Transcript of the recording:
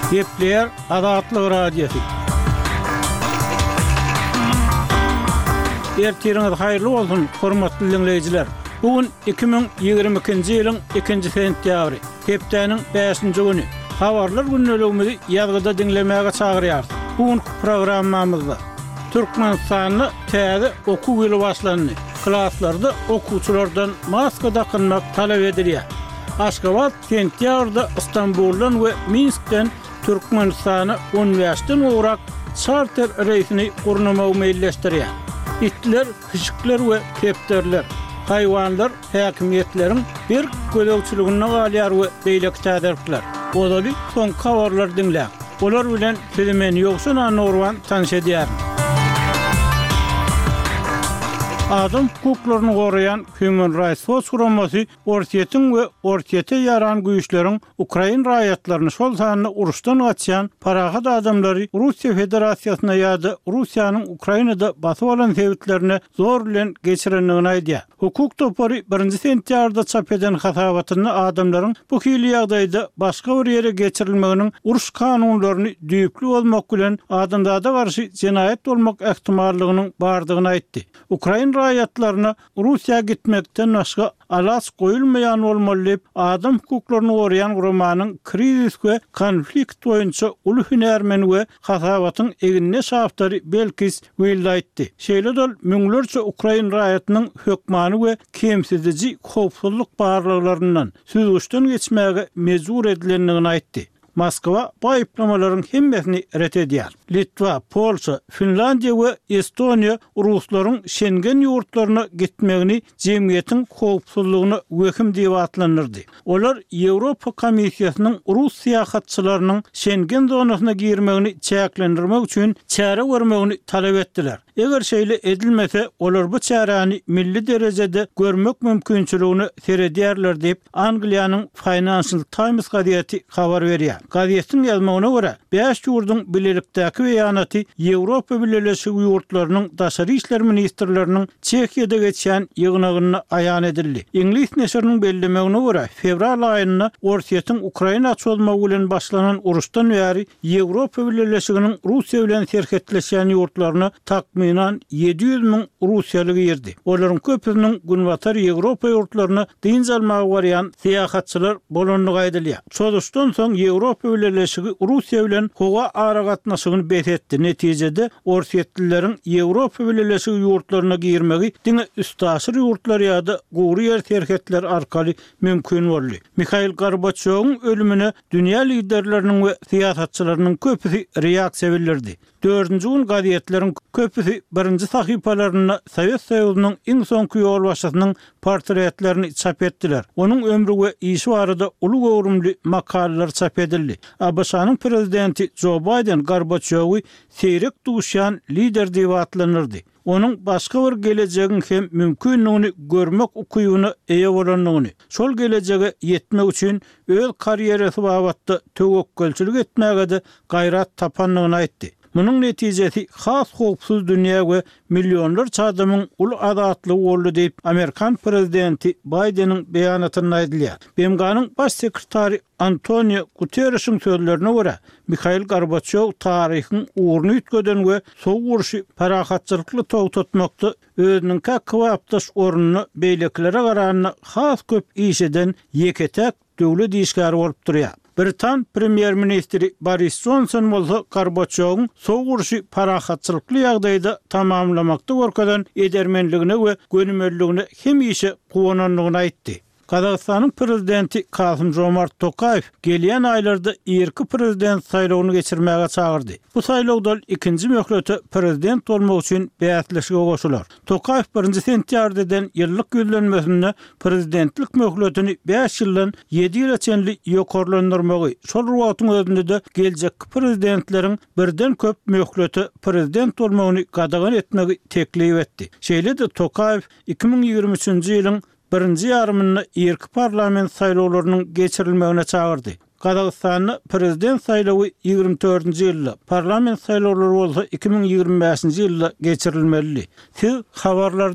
Gepler Azatlyk Radiosu. Ertiriniz haýyrly bolsun, hormatly dinleýijiler. Bugün 2022-nji ýylyň 2-nji sentýabry, hepdeniň 5-nji güni. Habarlar günneligimizi ýazgyda dinlemäge çagyrýar. Bugün programmamyzda Türkmenistanyny täze okuw ýyly başlandy. Klasslarda okuwçylardan maska takynmak talap edilýär. Aşgabat sentýabrda Istanbuldan we Minskden Türkmenistana universiteten uğrak charter reýsini gurnamak meýilleşdirýär. İtler, hışıklar we kepterler, hayvanlar, häkimiýetleriň bir gözegçiligine galýar we beýlek täderikler. Odaly son habarlar dinlä. Olar bilen filmen ýoksun Anurwan tanış edýär. Adam hukuklaryny gorayan Human Rights Watch guramasy ortiýetin we ortiýete ýaran güýçleriň Ukraina raýatlaryny şol sanyny uruşdan gaçýan parahat adamlary Russiýa Federasiýasyna ýa-da Russiýanyň Ukrainada basyp alan sebitlerini zor bilen geçirenligini aýdýar. Hukuk topary 1-nji sentýabrda çap eden hasabatyny adamlaryň bu hili ýagdaýda başga bir ýere geçirilmeginiň uruş kanunlaryny düýpli bolmak bilen adamlara garşy jenaýet bolmak ähtimallygynyň bardygyny aýtdy. Ukraina raýatlaryna Russiýa gitmekden başga alas goýulmaýan bolmaly diýip adam hukuklaryny gorayan gurumanyň krizis we konflikt boýunça uly hünärmeni we hasabatyň egine şaftary Belkis Wilde aýtdy. Şeýle-de müňlerçe Ukraina raýatynyň hökmany we kemsiziji howpsuzlyk barlyklaryndan süzgüşden geçmäge mejbur edilenligini aýtdy. Moskwa bu aýyplamalaryň hemmesini ret edýär. Litwa, Polşa, Finlandiýa we Estoniýa ruslaryň Schengen ýurtlaryna gitmegini jemgyýetiň howpsuzlygyny wehim diýip atlanyrdy. Olar Ýewropa Komissiýasynyň Rus syýahatçylarynyň Schengen zonasyna girmegini çäklendirmek üçin çäre görmegini talap etdiler. Eger şeýle edilmese, olar bu çäreni milli derejede görmek mümkinçiligini seredýärler diýip Angliýanyň Financial Times gaziýeti habar berýär. Gaziýetiň ýazmagyna görä, 5 ýurduň bilelikdäki beýanaty Ýewropa Birleşik ýurtlarynyň daşary işler ministrleriniň Çekiýada geçýän ýygnagyny aýan edildi. Ingliz neşriniň bellemegine görä, fevral aýynda ortiýetin Ukraina açylmagy bilen başlanan uruşdan bäri Ýewropa Birleşiginiň Russiýa bilen serhetleşýän ýurtlaryny takminan 700 000 Russiýaly girdi. Olaryň köpüniň günbatar Ýewropa ýurtlaryna dynç almagy barýan syýahatçylar bolanlygy aýdylýar. Çoluşdan soň Ýewropa Birleşigi Russiýa bilen howa ara gatnaşygyny bethetdi. Netijede ortiýetlileriň Ýewropa Birleşigi ýurtlaryna girmegi diňe üstaşyr ýurtlar ýa-da gowry ýer terhetler arkaly mümkin boldy. Mikhail Gorbaçowyň ölümine dünýä liderleriniň we syýasatçylarynyň köpüsi reaksiýa bildirdi. 4-nji gün gaziýetleriň köpüsi 1-nji sahypalaryna Sowet Soýuzynyň iň soňky ýolbaşçysynyň portretlerini çap etdiler. Onuň ömrü we işi barada uly gowrumly makalalar çap edildi. ABŞ-nyň prezidenti Joe Biden Gorbaçowy seýrek duşan lider diýip atlanyrdy. Onuň başga bir gelecegiň hem mümkinligini görmek ukuýuny eýe bolanlygyny, şol gelejege ýetmek üçin öz karýerasy babatda töwekkelçilik etmäge de gaýrat tapanlygyny aýtdy. Munun netijesi has howpsuz dünýä we millionlarça adamyň ul azatlygy boldy diýip Amerikan prezidenti Bideniň beýanatyny aýdylýar. BMG'nyň baş sekretary Antonio Guterres'in sözlerine görä, Mikhail Gorbaçov taryhyň uğrunu ýitgeden we sow uruşy parahatçylykly togtatmakda özüniň käkewapdaş ornuny beýleklere garanyna has köp iş eden ýeketek döwlet işgäri bolup durýar. Britan Premier Ministri Boris Johnson bolsa Gorbaçowyň sow uruşy parahatçylykly ýagdaýda tamamlamakda görkezden edermenligine we gönümelligine hem işe guwananlygyny aýtdy. Kazakstanyň prezidenti Kasym-Jomart Tokayew gelýän aýlarda erki prezident saýlawyny geçirmäge çagyrdy. Bu saýlawda ikinji möhlete prezident bolmak üçin bäýatleşige goşular. Tokayew 1-nji sentýabrdan ýyllyk güzlenmesinde prezidentlik möhletini 5 ýyldan 7 ýyla çenli ýokarlandyrmagy, şol wagtyň özünde de geljek prezidentleriň birden köp möhlete prezident bolmagyny gadagan etmegi teklip etdi. Şeýle-de Tokayew 2023-nji ýylyň 1-nji ýarymyny erki parlament saýlawlarynyň geçirilmegine çagyrdy. Kazakstanyň prezident saýlawy 24-nji ýylda, parlament saýlawlary bolsa 2025-nji ýylda geçirilmeli. Siz habarlar